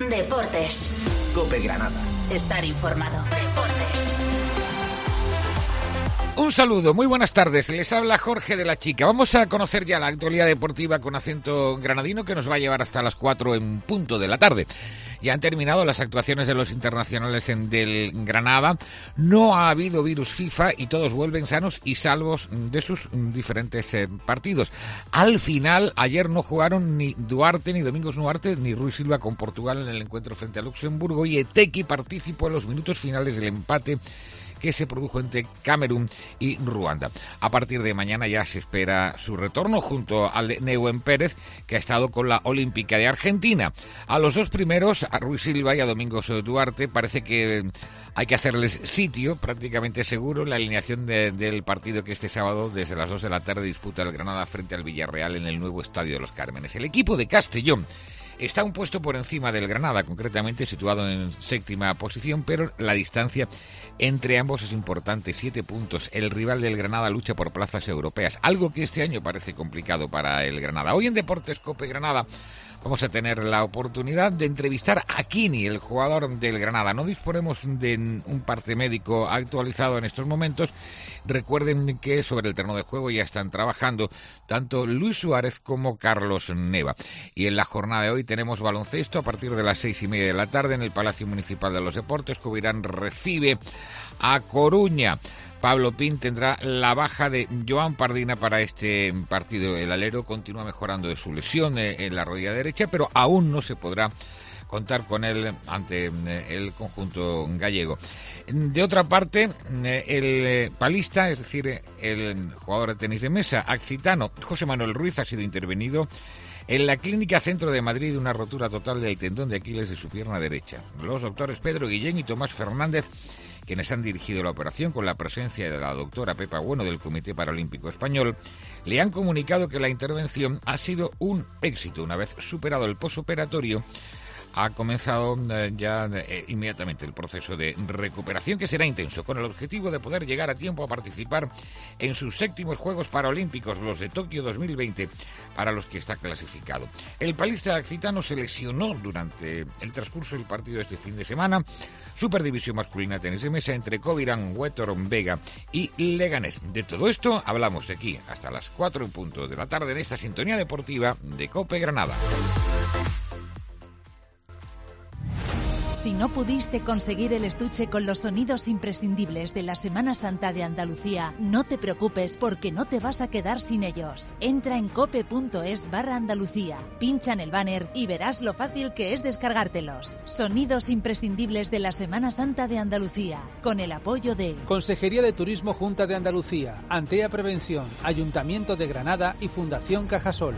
Deportes. COPE Granada. Estar informado. Deportes. Un saludo, muy buenas tardes. Les habla Jorge de la Chica. Vamos a conocer ya la actualidad deportiva con acento granadino que nos va a llevar hasta las 4 en punto de la tarde. Ya han terminado las actuaciones de los internacionales del Granada. No ha habido virus FIFA y todos vuelven sanos y salvos de sus diferentes partidos. Al final, ayer no jugaron ni Duarte, ni Domingos Duarte, ni Rui Silva con Portugal en el encuentro frente a Luxemburgo, y Eteki participó en los minutos finales del empate que se produjo entre Camerún y Ruanda. A partir de mañana ya se espera su retorno junto al de Neuen Pérez, que ha estado con la Olímpica de Argentina. A los dos primeros, a Rui Silva y a Domingos Duarte, parece que hay que hacerles sitio, prácticamente seguro, en la alineación del partido que este sábado, desde las 2 de la tarde, disputa el Granada frente al Villarreal en el nuevo Estadio de los Cármenes. El equipo de Castellón está un puesto por encima del Granada, concretamente situado en 7ª posición, pero la distancia entre ambos es importante, 7 puntos. El rival del Granada lucha por plazas europeas, algo que este año parece complicado para el Granada. Hoy en Deportes COPE Granada vamos a tener la oportunidad de entrevistar a Kini, el jugador del Granada. No disponemos de un parte médico actualizado en estos momentos. Recuerden que sobre el terreno de juego ya están trabajando tanto Luis Suárez como Carlos Neva. Y en la jornada de hoy tenemos baloncesto a partir de las 6:30 de la tarde en el Palacio Municipal de los Deportes. Covirán recibe a Coruña. Pablo Pin tendrá la baja de Joan Pardina para este partido. El alero continúa mejorando de su lesión en la rodilla derecha, pero aún no se podrá contar con él ante el conjunto gallego. De otra parte, el palista, es decir, el jugador de tenis de mesa accitano José Manuel Ruiz, ha sido intervenido en la Clínica Centro de Madrid de una rotura total del tendón de Aquiles de su pierna derecha. Los doctores Pedro Guillén y Tomás Fernández, quienes han dirigido la operación con la presencia de la doctora Pepa Bueno del Comité Paralímpico Español, le han comunicado que la intervención ha sido un éxito. Una vez superado el posoperatorio, ha comenzado inmediatamente el proceso de recuperación, que será intenso, con el objetivo de poder llegar a tiempo a participar en sus 7º Juegos Paralímpicos, los de Tokio 2020, para los que está clasificado. El palista accitano se lesionó durante el transcurso del partido de este fin de semana. Superdivisión masculina tenis de mesa entre Covirán, Huetorón, Vega y Leganés. De todo esto hablamos de aquí hasta las 4 en punto de la tarde en esta sintonía deportiva de COPE Granada. Si no pudiste conseguir el estuche con los sonidos imprescindibles de la Semana Santa de Andalucía, no te preocupes porque no te vas a quedar sin ellos. Entra en cope.es/Andalucía, pincha en el banner y verás lo fácil que es descargártelos. Sonidos imprescindibles de la Semana Santa de Andalucía, con el apoyo de Consejería de Turismo Junta de Andalucía, Antea Prevención, Ayuntamiento de Granada y Fundación Cajasol.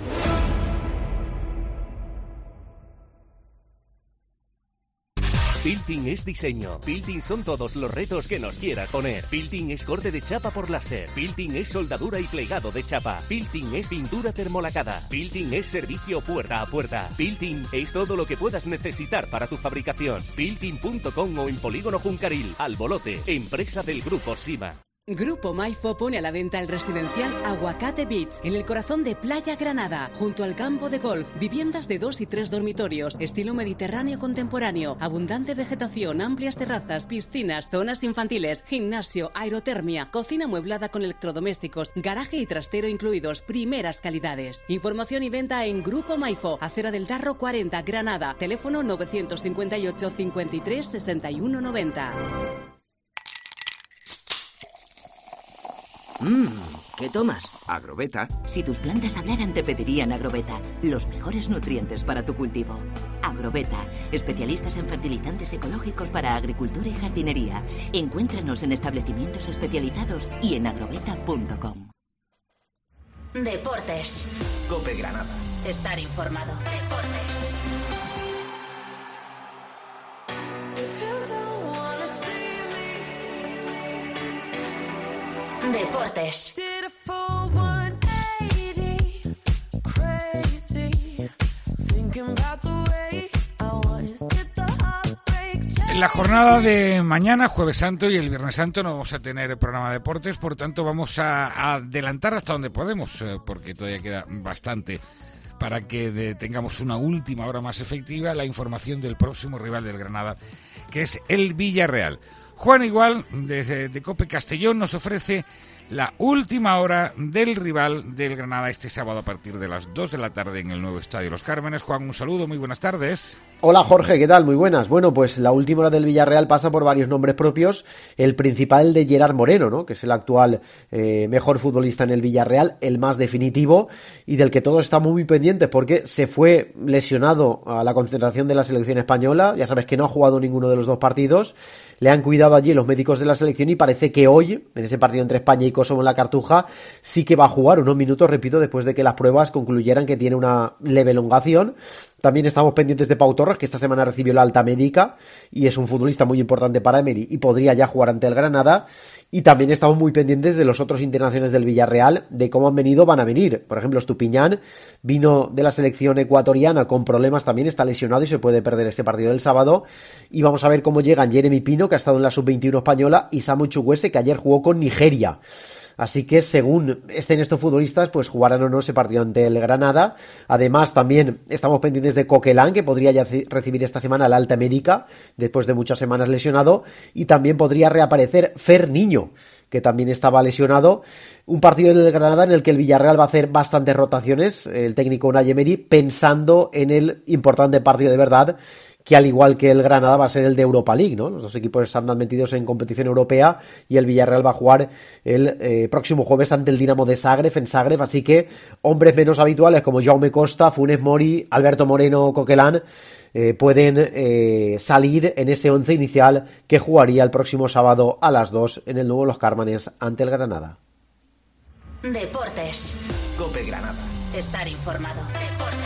Building es diseño. Building son todos los retos que nos quieras poner. Building es corte de chapa por láser. Building es soldadura y plegado de chapa. Building es pintura termolacada. Building es servicio puerta a puerta. Building es todo lo que puedas necesitar para tu fabricación. Building.com o en Polígono Juncaril, Albolote, empresa del Grupo Sima. Grupo Maifo pone a la venta el residencial Aguacate Beach, en el corazón de Playa Granada, junto al campo de golf. Viviendas de 2 y 3 dormitorios, estilo mediterráneo contemporáneo, abundante vegetación, amplias terrazas, piscinas, zonas infantiles, gimnasio, aerotermia, cocina amueblada con electrodomésticos, garaje y trastero incluidos, primeras calidades. Información y venta en Grupo Maifo, Acera del Darro 40, Granada, teléfono 958 53 61 90. ¿Qué tomas? Agrobeta. Si tus plantas hablaran te pedirían Agrobeta, los mejores nutrientes para tu cultivo. Agrobeta, especialistas en fertilizantes ecológicos para agricultura y jardinería. Encuéntranos en establecimientos especializados y en agrobeta.com. Deportes. COPE Granada. Estar informado. Deportes. Deportes. En la jornada de mañana, Jueves Santo y el Viernes Santo, no vamos a tener programa de deportes, por tanto vamos a adelantar hasta donde podemos, porque todavía queda bastante para que tengamos una última hora más efectiva, la información del próximo rival del Granada, que es el Villarreal. Juan Igual, de COPE Castellón, nos ofrece la última hora del rival del Granada este sábado a partir de las 2 de la tarde en el nuevo Estadio Los Cármenes. Juan, un saludo, muy buenas tardes. Hola Jorge, ¿qué tal? Muy buenas. Bueno, pues la última hora del Villarreal pasa por varios nombres propios. El principal de Gerard Moreno, ¿no? Que es el actual mejor futbolista en el Villarreal, el más definitivo y del que todos estamos muy pendientes porque se fue lesionado a la concentración de la selección española. Ya sabes que no ha jugado ninguno de los dos partidos. Le han cuidado allí los médicos de la selección y parece que hoy, en ese partido entre España y Kosovo en la Cartuja, sí que va a jugar unos minutos, repito, después de que las pruebas concluyeran que tiene una leve elongación. También estamos pendientes de Pau Torres, que esta semana recibió la alta médica y es un futbolista muy importante para Emery y podría ya jugar ante el Granada. Y también estamos muy pendientes de los otros internacionales del Villarreal, de cómo han venido, van a venir. Por ejemplo, Estupiñán vino de la selección ecuatoriana con problemas también, está lesionado y se puede perder ese partido del sábado. Y vamos a ver cómo llegan Jeremy Pino, que ha estado en la sub-21 española, y Samu Chukwueze, que ayer jugó con Nigeria. Así que según estén estos futbolistas, pues jugarán o no ese partido ante el Granada. Además, también estamos pendientes de Coquelin, que podría ya recibir esta semana la alta médica, después de muchas semanas lesionado. Y también podría reaparecer Fer Niño, que también estaba lesionado. Un partido del Granada en el que el Villarreal va a hacer bastantes rotaciones, el técnico Unai Emery, pensando en el importante partido de verdad, que al igual que el Granada va a ser el de Europa League, ¿no? Los dos equipos andan metidos en competición europea y el Villarreal va a jugar el próximo jueves ante el Dinamo de Zagreb en Zagreb, así que hombres menos habituales como Jaume Costa, Funes Mori, Alberto Moreno, Coquelin pueden salir en ese 11 inicial que jugaría el próximo sábado a las 2 en el nuevo Los Cármenes ante el Granada. Deportes. COPE Granada. Estar informado. Deportes.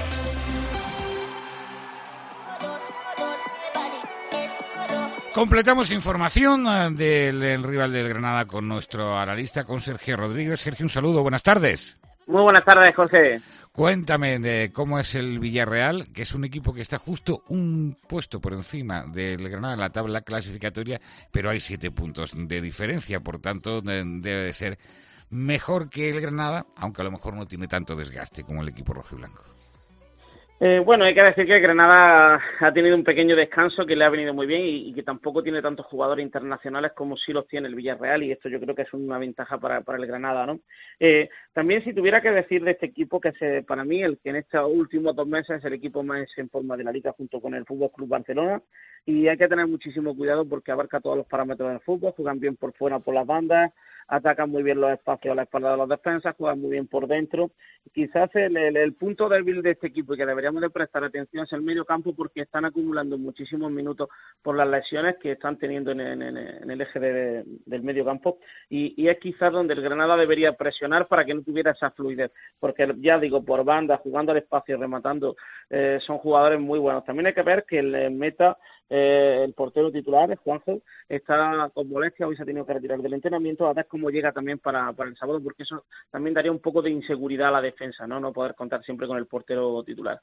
Completamos información del rival del Granada con nuestro analista, con Sergio Rodríguez. Sergio, un saludo, buenas tardes. Muy buenas tardes, Jorge. Cuéntame de cómo es el Villarreal, que es un equipo que está justo un puesto por encima del Granada en la tabla clasificatoria, pero hay 7 puntos de diferencia, por tanto debe de ser mejor que el Granada, aunque a lo mejor no tiene tanto desgaste como el equipo rojiblanco. Bueno, hay que decir que Granada ha tenido un pequeño descanso que le ha venido muy bien y que tampoco tiene tantos jugadores internacionales como sí los tiene el Villarreal, y esto yo creo que es una ventaja para el Granada, ¿no? También si tuviera que decir de este equipo, que para mí el que en estos últimos 2 meses es el equipo más en forma de la liga junto con el Fútbol Club Barcelona, y hay que tener muchísimo cuidado porque abarca todos los parámetros del fútbol, juegan bien por fuera, por las bandas, atacan muy bien los espacios a la espalda de los defensas, juegan muy bien por dentro. Quizás el punto débil de este equipo y que deberíamos de prestar atención es el medio campo, porque están acumulando muchísimos minutos por las lesiones que están teniendo en el eje del medio campo, y es quizás donde el Granada debería presionar para que no tuviera esa fluidez, porque ya digo, por banda, jugando al espacio, rematando, son jugadores muy buenos. También hay que ver que el meta, el portero titular, Juanjo, está con molestia, hoy se ha tenido que retirar del entrenamiento, a ver cómo llega también para el sábado, porque eso también daría un poco de inseguridad a la defensa, no poder contar siempre con el portero titular.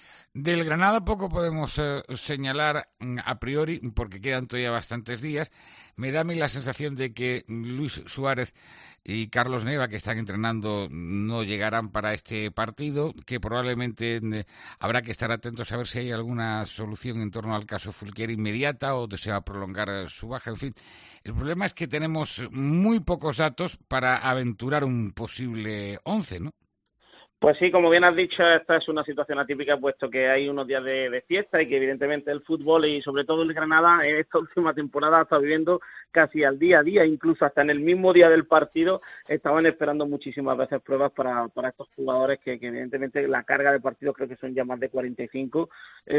Del Granada poco podemos señalar a priori, porque quedan todavía bastantes días. Me da a mí la sensación de que Luis Suárez y Carlos Neva, que están entrenando, no llegarán para este partido, que probablemente habrá que estar atentos a ver si hay alguna solución en torno al caso Fulquier inmediata o se va a prolongar su baja. En fin, el problema es que tenemos muy pocos datos para aventurar un posible 11, ¿no? Pues sí, como bien has dicho, esta es una situación atípica, puesto que hay unos días de fiesta y que evidentemente el fútbol y sobre todo el Granada en esta última temporada está viviendo casi al día a día, incluso hasta en el mismo día del partido estaban esperando muchísimas veces pruebas para estos jugadores que evidentemente la carga de partidos creo que son ya más de 45,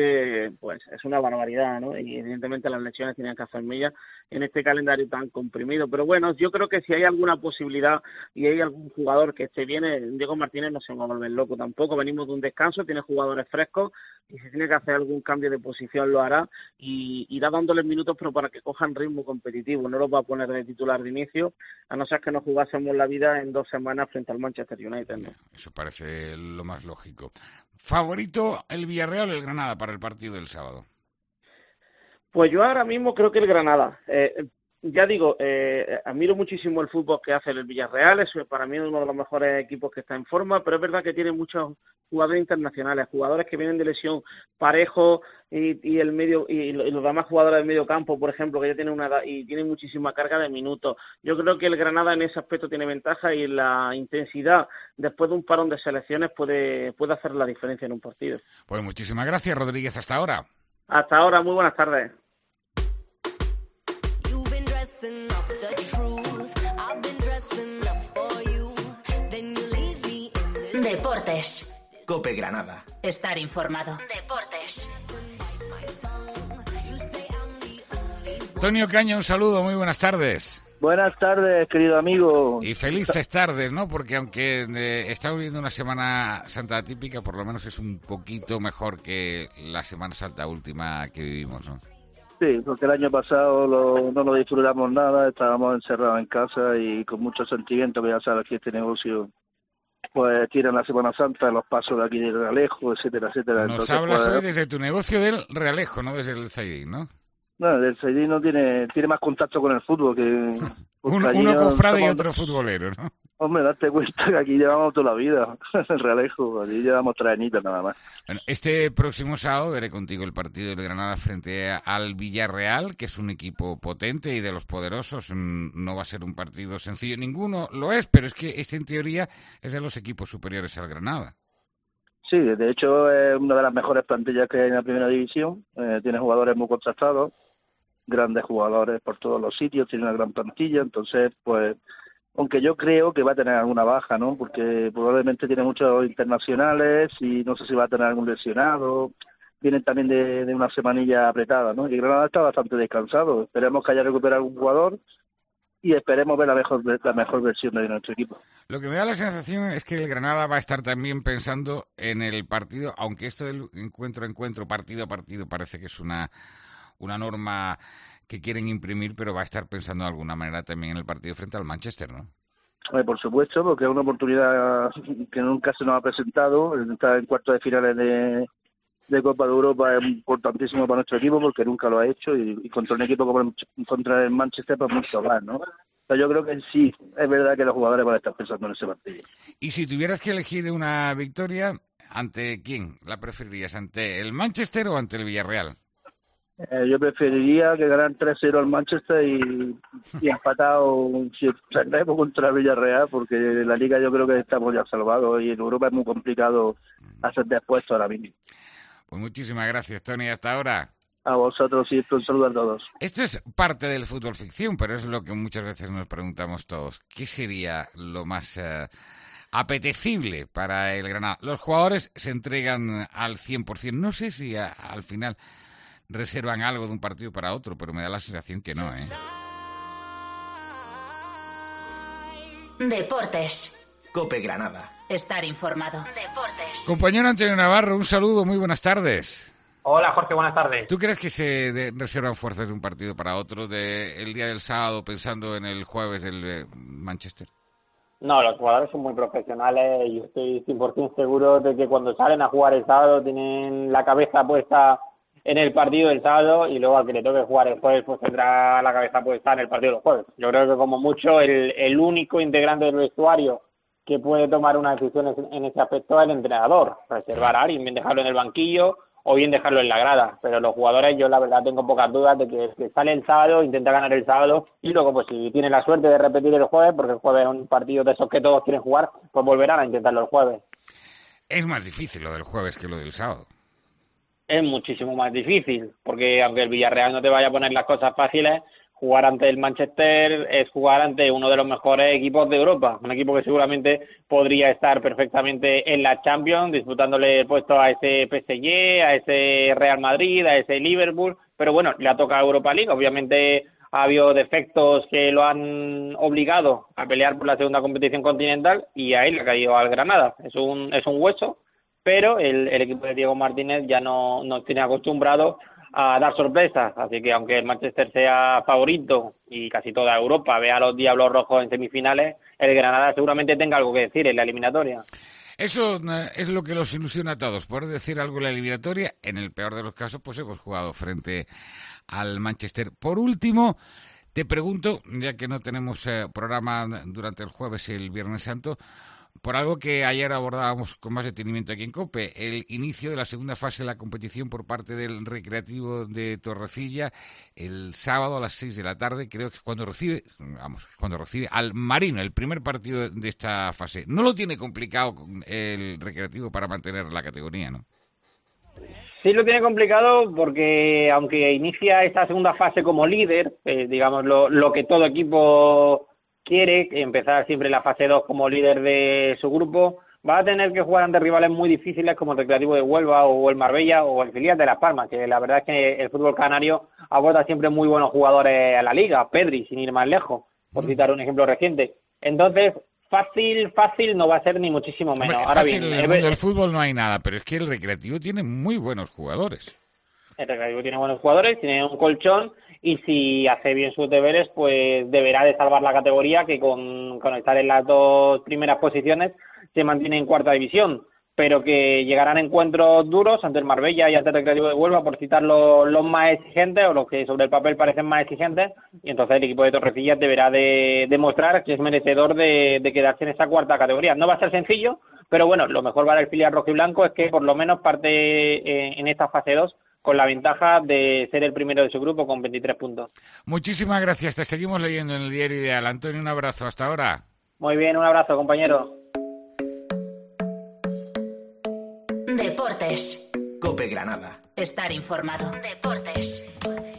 pues es una barbaridad, ¿no? Y evidentemente las lesiones tenían que hacer millas en este calendario tan comprimido, pero bueno, yo creo que si hay alguna posibilidad y hay algún jugador que esté bien, Diego Martínez no se va a volver loco tampoco, venimos de un descanso, tiene jugadores frescos y si tiene que hacer algún cambio de posición lo hará y irá dándoles minutos, pero para que cojan ritmo competitivo, no los va a poner de titular de inicio, a no ser que nos jugásemos la vida en 2 semanas frente al Manchester United, ¿no? Eso parece lo más lógico. ¿Favorito el Villarreal o el Granada para el partido del sábado? Pues yo ahora mismo creo que el Granada, ya digo, admiro muchísimo el fútbol que hace el Villarreal, es para mí uno de los mejores equipos que está en forma, pero es verdad que tiene muchos jugadores internacionales, jugadores que vienen de lesión, Parejo y el medio y los demás jugadores del medio campo, por ejemplo, que ya tienen una edad y tienen muchísima carga de minutos. Yo creo que el Granada en ese aspecto tiene ventaja y la intensidad después de un parón de selecciones puede hacer la diferencia en un partido. Pues muchísimas gracias, Rodríguez, hasta ahora. Hasta ahora, muy buenas tardes. Deportes. COPE Granada. Estar informado. Deportes. Antonio Caño, un saludo, muy buenas tardes. Buenas tardes, querido amigo. Y felices tardes, ¿no? Porque aunque estamos viviendo una Semana Santa atípica, por lo menos es un poquito mejor que la Semana Santa última que vivimos, ¿no? Sí, porque el año pasado no lo disfrutamos nada, estábamos encerrados en casa y con mucho sentimiento, que ya sabes que este negocio pues tiene la Semana Santa, los pasos de aquí del Realejo, etcétera, etcétera. Nos entonces, hablas pues, hoy desde tu negocio del Realejo, no desde el Zaidín, ¿no? No, el Zaidín no tiene más contacto con el fútbol que... uno cofrade y otro futbolero, ¿no? Hombre, date cuenta que aquí llevamos toda la vida, el Realejo, aquí llevamos 3 añitos nada más. Bueno, este próximo sábado veré contigo el partido del Granada frente al Villarreal, que es un equipo potente y de los poderosos. No va a ser un partido sencillo, ninguno lo es, pero es que este en teoría es de los equipos superiores al Granada. Sí, de hecho es una de las mejores plantillas que hay en la primera división, tiene jugadores muy contrastados, grandes jugadores por todos los sitios, tiene una gran plantilla, entonces pues... Aunque yo creo que va a tener alguna baja, ¿no? Porque probablemente tiene muchos internacionales y no sé si va a tener algún lesionado. Vienen también de una semanilla apretada, ¿no? Y Granada está bastante descansado. Esperemos que haya recuperado algún jugador y esperemos ver la mejor versión de nuestro equipo. Lo que me da la sensación es que el Granada va a estar también pensando en el partido, aunque esto del encuentro a encuentro, partido a partido, parece que es una norma que quieren imprimir, pero va a estar pensando de alguna manera también en el partido frente al Manchester, ¿no? Por supuesto, porque es una oportunidad que nunca se nos ha presentado. Estar en cuartos de finales de Copa de Europa es importantísimo para nuestro equipo porque nunca lo ha hecho y contra un equipo como contra el Manchester pues mucho más, ¿no? Pero yo creo que sí, es verdad que los jugadores van a estar pensando en ese partido. Y si tuvieras que elegir una victoria, ¿ante quién la preferirías? ¿Ante el Manchester o ante el Villarreal? Yo preferiría que ganaran 3-0 al Manchester y empatado si perdemos contra el Villarreal, porque en la Liga yo creo que estamos ya salvados y en Europa es muy complicado hacer puestos ahora mismo. Pues muchísimas gracias, Tony, hasta ahora. A vosotros y un saludo a todos. Esto es parte del fútbol ficción, pero es lo que muchas veces nos preguntamos todos. ¿Qué sería lo más apetecible para el Granada? Los jugadores se entregan al 100%. No sé si al final reservan algo de un partido para otro, pero me da la sensación que no, ¿eh? Deportes. COPE Granada. Estar informado. Deportes. Compañero Antonio Navarro, un saludo, muy buenas tardes. Hola Jorge, buenas tardes. ¿Tú crees que se reservan fuerzas de un partido para otro, el día del sábado pensando en el jueves del Manchester? No, los jugadores son muy profesionales y estoy 100% seguro de que cuando salen a jugar el sábado tienen la cabeza puesta en el partido del sábado y luego al que le toque jugar el jueves pues tendrá la cabeza puesta en el partido del jueves. Yo creo que como mucho el único integrante del vestuario que puede tomar una decisión en ese aspecto es el entrenador, reservar a alguien, bien dejarlo en el banquillo o bien dejarlo en la grada, pero los jugadores yo la verdad tengo pocas dudas de que sale el sábado, intenta ganar el sábado y luego pues si tiene la suerte de repetir el jueves, porque el jueves es un partido de esos que todos quieren jugar, pues volverán a intentarlo el jueves. Es más difícil lo del jueves que lo del sábado. Es muchísimo más difícil, porque aunque el Villarreal no te vaya a poner las cosas fáciles, jugar ante el Manchester es jugar ante uno de los mejores equipos de Europa, un equipo que seguramente podría estar perfectamente en la Champions, disputándole el puesto a ese PSG, a ese Real Madrid, a ese Liverpool, pero bueno, le ha tocado Europa League, obviamente ha habido defectos que lo han obligado a pelear por la segunda competición continental y ahí le ha caído al Granada, es un hueso, pero el equipo de Diego Martínez ya no tiene acostumbrado a dar sorpresas, así que aunque el Manchester sea favorito y casi toda Europa vea a los Diablos Rojos en semifinales, el Granada seguramente tenga algo que decir en la eliminatoria. Eso es lo que los ilusiona a todos, poder decir algo en la eliminatoria. En el peor de los casos, pues hemos jugado frente al Manchester. Por último, Te pregunto, ya que no tenemos programa durante el jueves y el Viernes Santo, por algo que ayer abordábamos con más detenimiento aquí en COPE, el inicio de la segunda fase de la competición por parte del Recreativo de Torrecilla el sábado a las 6 de la tarde, creo que es cuando recibe al Marino, el primer partido de esta fase. No lo tiene complicado el Recreativo para mantener la categoría, ¿no? Sí lo tiene complicado porque aunque inicia esta segunda fase como líder, digamos lo que todo equipo quiere, empezar siempre la fase 2 como líder de su grupo, va a tener que jugar ante rivales muy difíciles como el Recreativo de Huelva o el Marbella o el filial de Las Palmas, que la verdad es que el fútbol canario aporta siempre muy buenos jugadores a la liga, Pedri, sin ir más lejos, por citar un ejemplo reciente. Entonces, fácil no va a ser ni muchísimo menos. Hombre, ahora fácil, bien, en el mundo del fútbol no hay nada, pero es que el Recreativo tiene muy buenos jugadores. El Recreativo tiene buenos jugadores, tiene un colchón, y si hace bien sus deberes, pues deberá de salvar la categoría, que con estar en las dos primeras posiciones se mantiene en cuarta división, pero que llegarán encuentros duros ante el Marbella y ante el Recreativo de Huelva, por citar los más exigentes, o los que sobre el papel parecen más exigentes, y entonces el equipo de Torrecillas deberá de demostrar que es merecedor de quedarse en esa cuarta categoría. No va a ser sencillo, pero bueno, lo mejor para el filial rojiblanco es que por lo menos parte en esta fase 2 con la ventaja de ser el primero de su grupo con 23 puntos. Muchísimas gracias, te seguimos leyendo en el Diario Ideal. Antonio, un abrazo, hasta ahora. Muy bien, un abrazo, compañero. Deportes. COPE Granada. Estar informado. Deportes.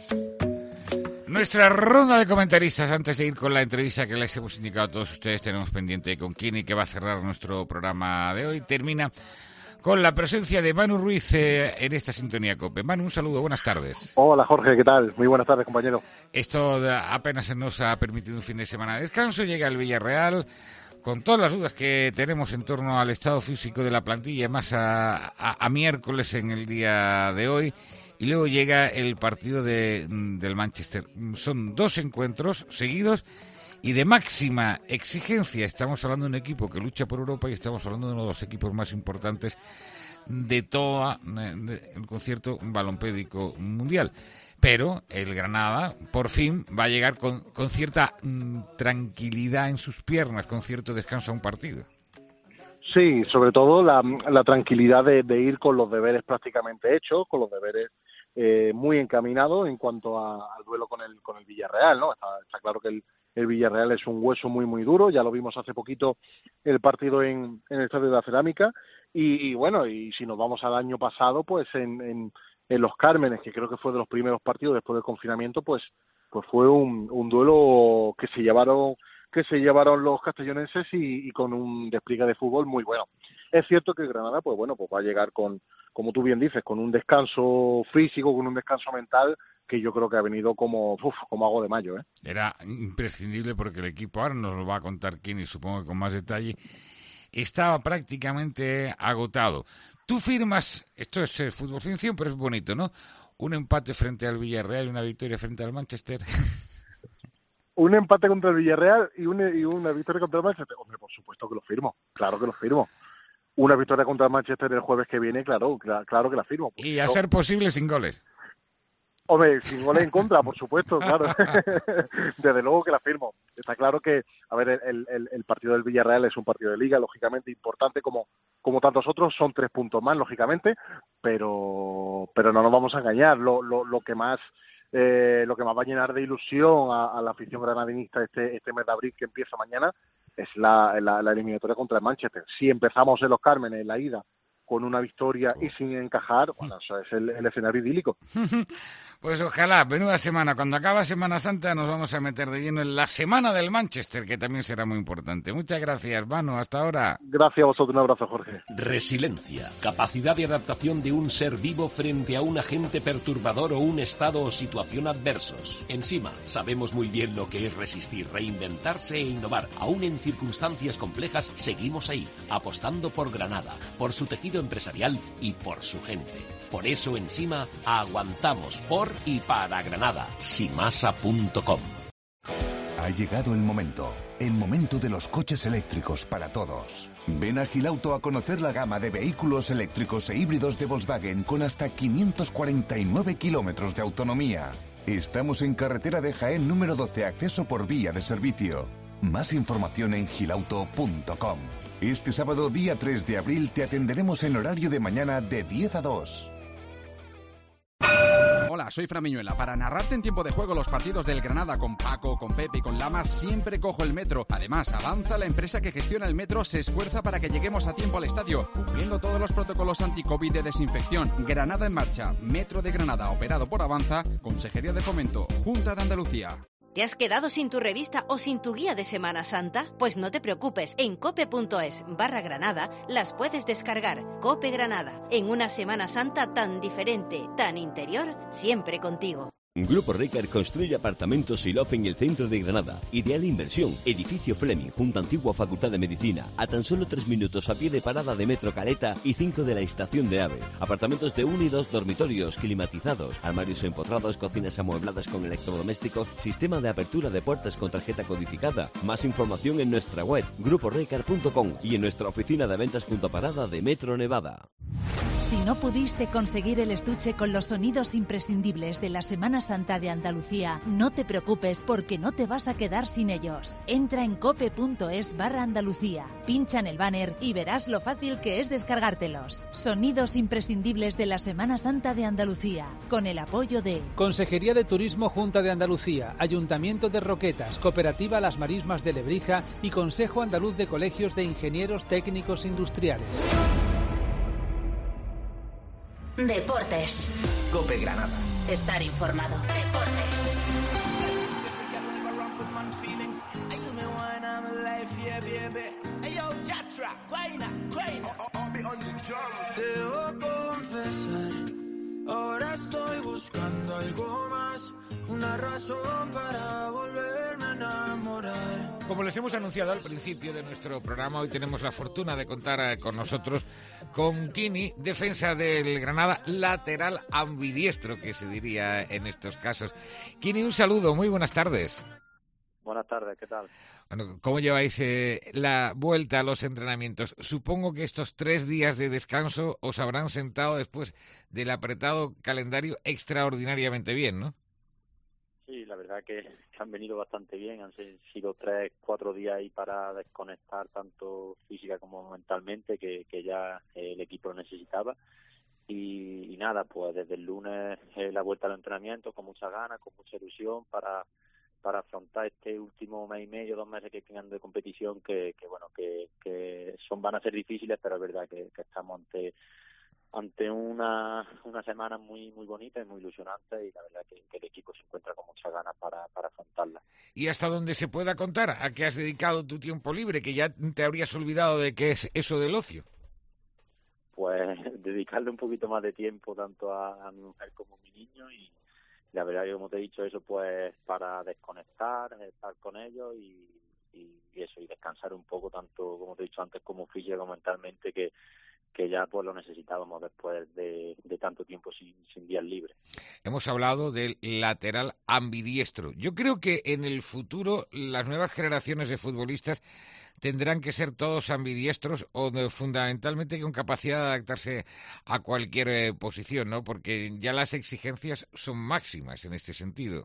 Nuestra ronda de comentaristas, antes de ir con la entrevista que les hemos indicado a todos ustedes, tenemos pendiente con quién y que va a cerrar nuestro programa de hoy. Termina con la presencia de Manu Ruiz en esta sintonía COPE. Manu, un saludo, buenas tardes. Hola Jorge, ¿qué tal? Muy buenas tardes, compañero. Esto apenas nos ha permitido un fin de semana de descanso, llega el Villarreal, con todas las dudas que tenemos en torno al estado físico de la plantilla, más a miércoles en el día de hoy, y luego llega el partido del Manchester. Son 2 encuentros seguidos y de máxima exigencia. Estamos hablando de un equipo que lucha por Europa y estamos hablando de uno de los equipos más importantes de todo el concierto balompédico mundial. Pero el Granada, por fin, va a llegar con cierta tranquilidad en sus piernas, con cierto descanso a un partido. Sí, sobre todo la tranquilidad de ir con los deberes prácticamente hechos, con los deberes muy encaminados en cuanto al duelo con el Villarreal, ¿no? Está claro que el Villarreal es un hueso muy, muy duro, ya lo vimos hace poquito el partido en el Estadio de la Cerámica, y bueno, y si nos vamos al año pasado, pues en Los Cármenes, que creo que fue de los primeros partidos después del confinamiento, pues fue un duelo que se llevaron los castellonenses y con un despliegue de fútbol muy bueno. Es cierto que Granada, pues va a llegar con, como tú bien dices, con un descanso físico, con un descanso mental, que yo creo que ha venido como agua de mayo, ¿eh? Era imprescindible porque el equipo, ahora nos lo va a contar quién y supongo que con más detalle, estaba prácticamente agotado. Tú firmas, esto es fútbol ficción, pero es bonito, ¿no? Un empate frente al Villarreal y una victoria frente al Manchester. Un empate contra el Villarreal y una victoria contra el Manchester. Hombre, por supuesto que lo firmo, claro que lo firmo. Una victoria contra el Manchester el jueves que viene, claro que la firmo. Y a ser posible sin goles. Hombre, sin goles en contra, por supuesto, claro. Desde luego que la firmo. Está claro que, a ver, el partido del Villarreal es un partido de liga, lógicamente importante como tantos otros, son 3 puntos más, lógicamente, pero no nos vamos a engañar. Lo que más va a llenar de ilusión a la afición granadinista este mes de abril que empieza mañana es la eliminatoria contra el Manchester. Si empezamos en Los Cármenes, en la ida, con una victoria y sin encajar, bueno, eso es el escenario idílico. Pues ojalá, menuda semana. Cuando acaba Semana Santa nos vamos a meter de lleno en la semana del Manchester, que también será muy importante. Muchas gracias, Manu, hasta ahora. Gracias a vosotros, un abrazo, Jorge. Resiliencia, capacidad de adaptación de un ser vivo frente a un agente perturbador o un estado o situación adversos. Ensima, sabemos muy bien lo que es resistir, reinventarse e innovar. Aún en circunstancias complejas, seguimos ahí, apostando por Granada, por su tejido empresarial y por su gente. Por eso en Sima aguantamos por y para Granada. Simasa.com. Ha llegado el momento de los coches eléctricos para todos. Ven a Gilauto a conocer la gama de vehículos eléctricos e híbridos de Volkswagen con hasta 549 kilómetros de autonomía. Estamos en carretera de Jaén número 12, acceso por vía de servicio. Más información en gilauto.com. Este sábado, día 3 de abril, te atenderemos en horario de mañana de 10 a 2. Hola, soy Fran Miñuela. Para narrarte en tiempo de juego los partidos del Granada con Paco, con Pepe y con Lama, siempre cojo el metro. Además, Avanza, la empresa que gestiona el metro, se esfuerza para que lleguemos a tiempo al estadio, cumpliendo todos los protocolos anti-COVID de desinfección. Granada en marcha. Metro de Granada, operado por Avanza, Consejería de Fomento, Junta de Andalucía. ¿Te has quedado sin tu revista o sin tu guía de Semana Santa? Pues no te preocupes, en cope.es/Granada las puedes descargar. Cope Granada, en una Semana Santa tan diferente, tan interior, siempre contigo. Grupo Ricard construye apartamentos y loft en el centro de Granada. Ideal inversión. Edificio Fleming, junto a antigua Facultad de Medicina. A tan solo 3 minutos a pie de parada de Metro Caleta y 5 de la estación de AVE. Apartamentos de 1 y 2 dormitorios, climatizados, armarios empotrados, cocinas amuebladas con electrodomésticos, sistema de apertura de puertas con tarjeta codificada. Más información en nuestra web, gruporicard.com, y en nuestra oficina de ventas junto a parada de Metro Nevada. Si no pudiste conseguir el estuche con los sonidos imprescindibles de la Semana Santa de Andalucía, no te preocupes porque no te vas a quedar sin ellos. Entra en cope.es/Andalucía, pincha en el banner y verás lo fácil que es descargártelos. Sonidos imprescindibles de la Semana Santa de Andalucía, con el apoyo de Consejería de Turismo Junta de Andalucía, Ayuntamiento de Roquetas, Cooperativa Las Marismas de Lebrija y Consejo Andaluz de Colegios de Ingenieros Técnicos Industriales. Deportes. Cope Granada. Estar informado. Deportes. Debo confesar, ahora estoy buscando algo más, una razón para volverme a enamorar. Como les hemos anunciado al principio de nuestro programa, hoy tenemos la fortuna de contar con nosotros con Kini, defensa del Granada, lateral ambidiestro, que se diría en estos casos. Kini, un saludo, muy buenas tardes. Buenas tardes, ¿qué tal? Bueno, ¿cómo lleváis la vuelta a los entrenamientos? Supongo que estos 3 días de descanso os habrán sentado después del apretado calendario extraordinariamente bien, ¿no? Sí, la verdad que han venido bastante bien, han sido 3-4 días ahí para desconectar tanto física como mentalmente, que ya el equipo lo necesitaba. Y nada, pues desde el lunes la vuelta al entrenamiento con muchas ganas, con mucha ilusión para afrontar este último mes y medio, 2 meses que quedan de competición, que van a ser difíciles, pero es verdad que estamos ante una semana muy muy bonita y muy ilusionante, y la verdad que el equipo se encuentra con muchas ganas para afrontarla. ¿Y hasta dónde se pueda contar a qué has dedicado tu tiempo libre, que ya te habrías olvidado de qué es eso del ocio? Pues dedicarle un poquito más de tiempo tanto a mi mujer como a mi niño, y la verdad que, como te he dicho, eso pues para desconectar, estar con ellos y eso, y descansar un poco, tanto como te he dicho antes, como física como mentalmente, que ya pues lo necesitábamos después de tanto tiempo sin días libres. Hemos hablado del lateral ambidiestro. Yo creo que en el futuro las nuevas generaciones de futbolistas tendrán que ser todos ambidiestros, o fundamentalmente con capacidad de adaptarse a cualquier posición, ¿no? Porque ya las exigencias son máximas en este sentido.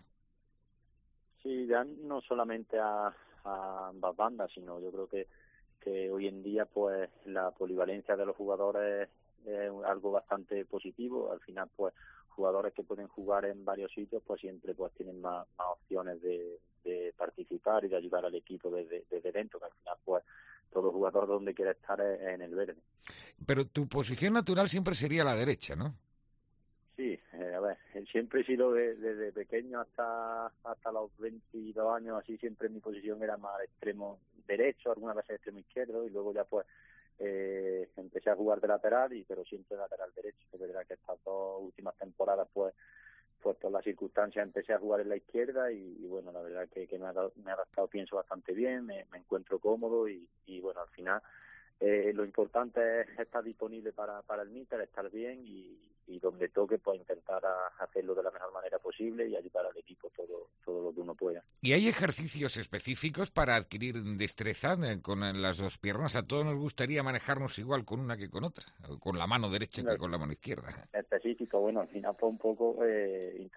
Sí, ya no solamente a ambas bandas, sino yo creo que hoy en día pues la polivalencia de los jugadores es algo bastante positivo. Al final pues jugadores que pueden jugar en varios sitios pues siempre pues tienen más opciones de participar y de ayudar al equipo desde dentro, que al final pues todo jugador donde quiere estar es en el verde. Pero tu posición natural siempre sería la derecha, ¿no? Sí, a ver, siempre he sido desde pequeño hasta los 22 años, así siempre mi posición era más extremo derecho, algunas veces extremo izquierdo, y luego ya pues empecé a jugar de lateral, pero siempre lateral derecho. Es verdad que estas 2 últimas temporadas pues por las circunstancias empecé a jugar en la izquierda, y bueno, la verdad que me ha adaptado, pienso, bastante bien, me encuentro cómodo, y bueno, al final lo importante es estar disponible para el míster, estar bien, y donde toque pues intentar hacerlo de la mejor manera posible y ayudar al equipo todo lo que uno pueda. ¿Y hay ejercicios específicos para adquirir destreza con las 2 piernas? A todos nos gustaría manejarnos igual con una que con otra, con la mano derecha que con la mano izquierda. Específico, bueno, al final fue un poco intentar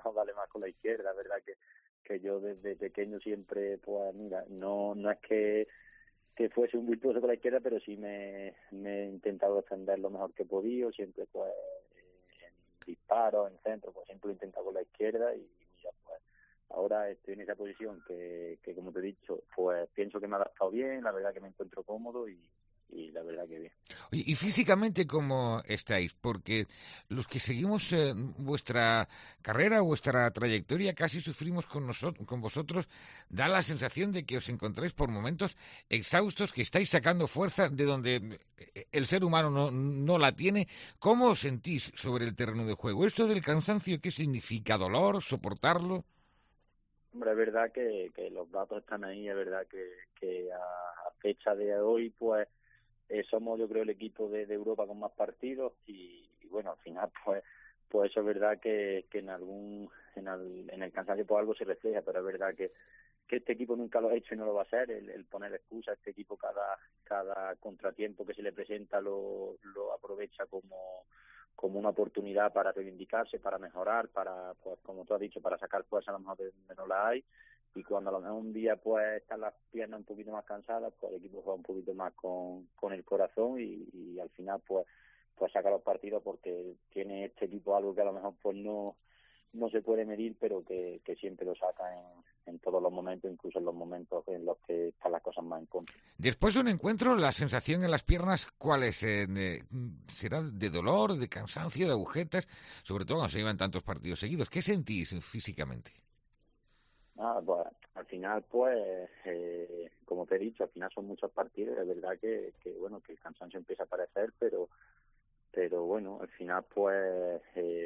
intentado darle más con la izquierda. Es verdad que yo desde pequeño siempre, pues mira, no es que fuese un virtuoso con la izquierda, pero sí me he intentado defender lo mejor que he podido, siempre pues en disparos, en centro, pues siempre lo he intentado con la izquierda y mira, pues ahora estoy en esa posición que como te he dicho, pues pienso que me ha adaptado bien, la verdad que me encuentro cómodo y la verdad que bien. Oye, ¿y físicamente cómo estáis? Porque los que seguimos vuestra carrera, vuestra trayectoria, casi sufrimos con vosotros. Da la sensación de que os encontráis por momentos exhaustos, que estáis sacando fuerza de donde el ser humano no la tiene. ¿Cómo os sentís sobre el terreno de juego? ¿Esto del cansancio qué significa? ¿Dolor? ¿Soportarlo? Hombre, es verdad que los datos están ahí, es verdad que a fecha de hoy, pues somos, yo creo, el equipo de Europa con más partidos y bueno, al final, pues eso es verdad que en el cansancio pues algo se refleja, pero es verdad que este equipo nunca lo ha hecho y no lo va a hacer, el poner excusa. Este equipo cada contratiempo que se le presenta lo aprovecha como una oportunidad para reivindicarse, para mejorar, para, pues como tú has dicho, para sacar fuerza a lo mejor de donde no la hay. Y cuando a lo mejor un día pues están las piernas un poquito más cansadas, pues el equipo juega un poquito más con el corazón y al final pues saca los partidos, porque tiene este equipo algo que a lo mejor pues no se puede medir, pero que siempre lo saca en todos los momentos, incluso en los momentos en los que están las cosas más en contra. Después de un encuentro, la sensación en las piernas, ¿cuál es? ¿Será de dolor, de cansancio, de agujetas? Sobre todo cuando se llevan tantos partidos seguidos. ¿Qué sentís físicamente? Pues, al final, pues, como te he dicho, al final son muchos partidos. Es verdad que bueno, que el cansancio empieza a aparecer, pero bueno, al final, pues,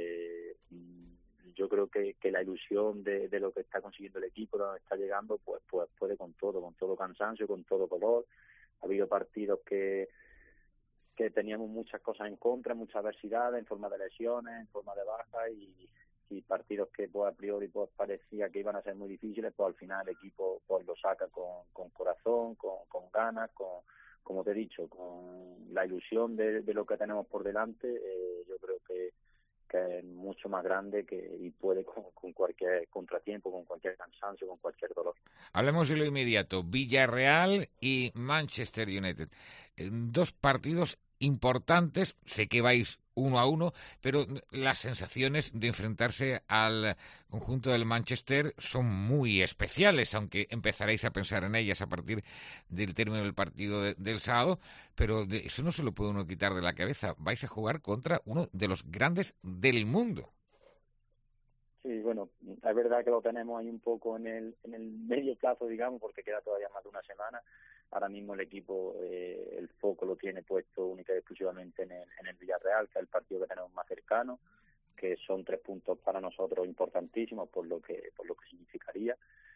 yo creo que la ilusión de lo que está consiguiendo el equipo, de donde está llegando, pues puede con todo cansancio, con todo dolor. Ha habido partidos que teníamos muchas cosas en contra, muchas adversidades en forma de lesiones, en forma de bajas y partidos que pues a priori pues parecía que iban a ser muy difíciles, pues al final el equipo pues lo saca con corazón, con ganas, como te he dicho, con la ilusión de lo que tenemos por delante. Yo creo que es mucho más grande y puede con cualquier contratiempo, con cualquier cansancio, con cualquier dolor. Hablemos de lo inmediato. Villarreal y Manchester United. Dos partidos importantes. Sé que vais 1-1, pero las sensaciones de enfrentarse al conjunto del Manchester son muy especiales, aunque empezaréis a pensar en ellas a partir del término del partido del sábado, pero eso no se lo puede uno quitar de la cabeza. Vais a jugar contra uno de los grandes del mundo. Sí, bueno, es verdad que lo tenemos ahí un poco en el medio plazo, digamos, porque queda todavía más de una semana. Ahora mismo el equipo, el foco lo tiene puesto única y exclusivamente en el Villarreal, que es el partido que tenemos más cercano, que son 3 puntos para nosotros importantísimos por lo que significaría.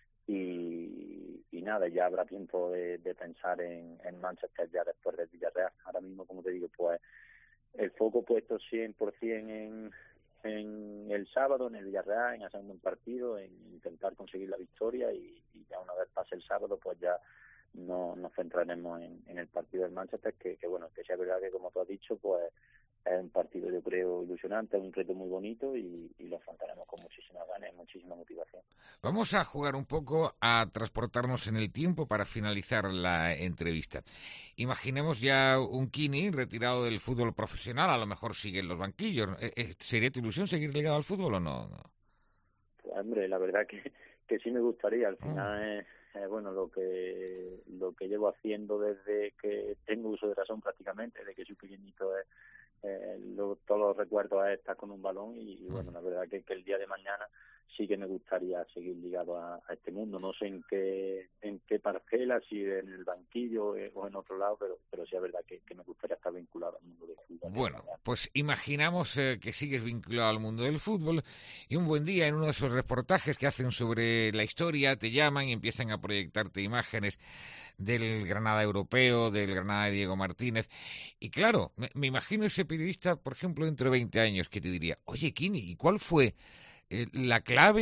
Y nada, ya habrá tiempo de pensar en Manchester ya después del Villarreal. Ahora mismo, como te digo, pues el foco puesto 100% en el sábado, en el Villarreal, en hacer un buen partido, en intentar conseguir la victoria y ya una vez pase el sábado, pues ya nos centraremos en el partido del Manchester, que bueno, que sea verdad que como tú has dicho, pues es un partido yo creo ilusionante, es un reto muy bonito y lo afrontaremos con muchísimas ganas y muchísima motivación. Vamos a jugar un poco a transportarnos en el tiempo para finalizar la entrevista. Imaginemos ya un Kini retirado del fútbol profesional, a lo mejor sigue en los banquillos. ¿Sería tu ilusión seguir ligado al fútbol o no? Pues, hombre, la verdad que sí me gustaría. Al final bueno, lo que llevo haciendo desde que tengo uso de razón prácticamente, desde que soy pequeñito, todos los recuerdos es estar con un balón y bueno, la verdad que el día de mañana sí que me gustaría seguir ligado a este mundo. No sé en qué parcela, si en el banquillo o en otro lado, pero sí es verdad que me gustaría estar vinculado al mundo del fútbol. Bueno, pues imaginamos que sigues vinculado al mundo del fútbol y un buen día en uno de esos reportajes que hacen sobre la historia te llaman y empiezan a proyectarte imágenes del Granada europeo, del Granada de Diego Martínez. Y claro, me imagino ese periodista, por ejemplo, dentro de 20 años que te diría, oye, Kini, ¿y cuál fue la clave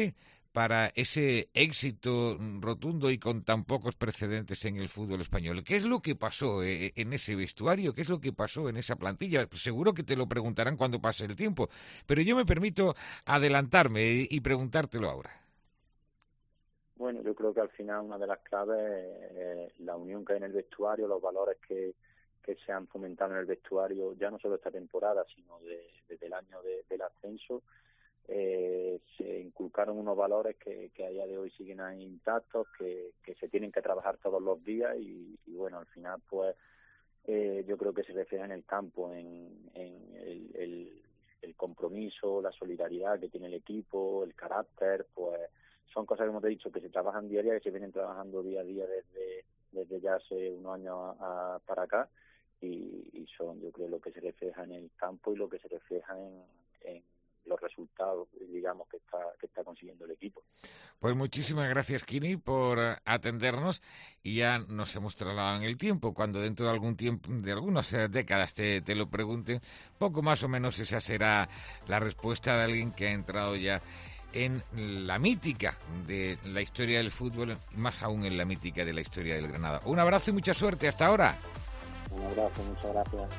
para ese éxito rotundo y con tan pocos precedentes en el fútbol español? ¿Qué es lo que pasó en ese vestuario? ¿Qué es lo que pasó en esa plantilla? Seguro que te lo preguntarán cuando pase el tiempo, pero yo me permito adelantarme y preguntártelo ahora. Bueno, yo creo que al final una de las claves es la unión que hay en el vestuario, los valores que se han fomentado en el vestuario, ya no solo esta temporada, sino desde el año del ascenso. Se inculcaron unos valores que a día de hoy siguen ahí intactos, que se tienen que trabajar todos los días y bueno, al final pues yo creo que se refleja en el campo, en el compromiso, la solidaridad que tiene el equipo, el carácter, pues son cosas, como te he dicho, que se trabajan día a día, que se vienen trabajando día a día desde ya hace unos años para acá y son, yo creo, lo que se refleja en el campo y lo que se refleja en los resultados, digamos, que está consiguiendo el equipo. Pues muchísimas gracias, Kini, por atendernos, y ya nos hemos trasladado en el tiempo. Cuando dentro de algún tiempo, de algunas décadas te lo pregunte, poco más o menos esa será la respuesta de alguien que ha entrado ya en la mítica de la historia del fútbol, y más aún en la mítica de la historia del Granada. Un abrazo y mucha suerte. Hasta ahora. Un abrazo, muchas gracias.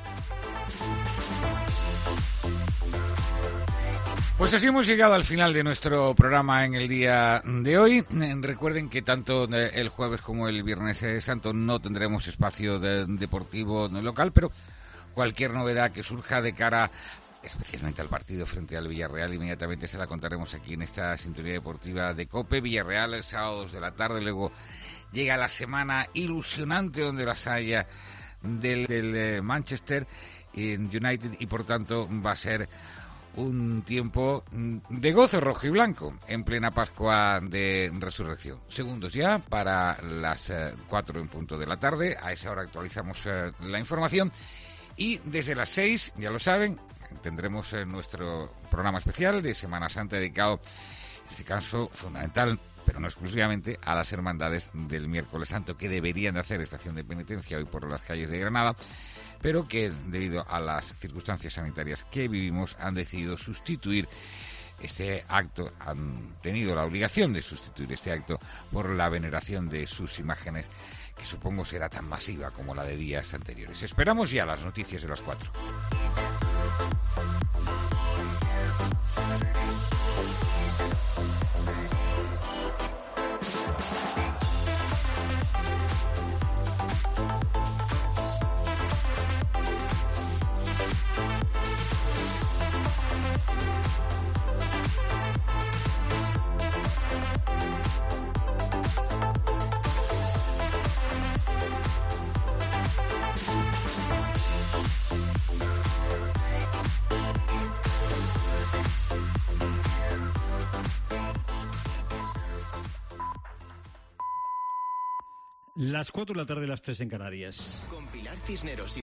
Pues así hemos llegado al final de nuestro programa en el día de hoy. Recuerden que tanto el jueves como el viernes santo no tendremos espacio deportivo local, pero cualquier novedad que surja de cara especialmente al partido frente al Villarreal, inmediatamente se la contaremos aquí en esta sintonía deportiva de COPE. Villarreal el sábado 2 de la tarde, luego llega la semana ilusionante donde las haya del Manchester United, y por tanto va a ser un tiempo de gozo rojo y blanco en plena Pascua de Resurrección. Segundos ya para las 4 en punto de la tarde. A esa hora actualizamos la información, y desde las 6, ya lo saben, tendremos nuestro programa especial de Semana Santa dedicado, en este caso fundamental, pero no exclusivamente, a las hermandades del Miércoles Santo, que deberían de hacer estación de penitencia hoy por las calles de Granada, pero que debido a las circunstancias sanitarias que vivimos han decidido sustituir este acto, han tenido la obligación de sustituir este acto por la veneración de sus imágenes, que supongo será tan masiva como la de días anteriores. Esperamos ya las noticias de las 4. Las 4 de la tarde, las 3 en Canarias. Con Pilar Cisneros y